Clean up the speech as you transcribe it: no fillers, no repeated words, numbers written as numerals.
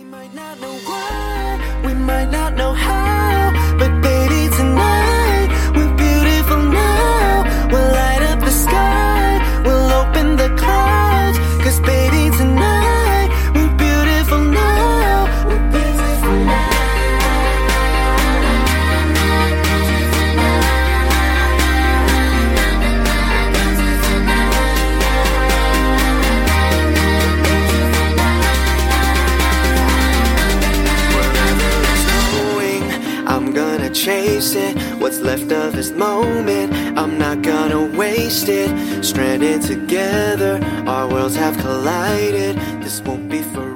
might not know why, we might not know how, but baby tonight, we're beautiful now. We'll light up the sky, we'll open the clouds, 'cause baby tonight, we're beautiful now. We're beautiful now. I'm gonna chase it, what's left of this moment, I'm not gonna waste it. Stranded together, our worlds have collided. This won't be forever.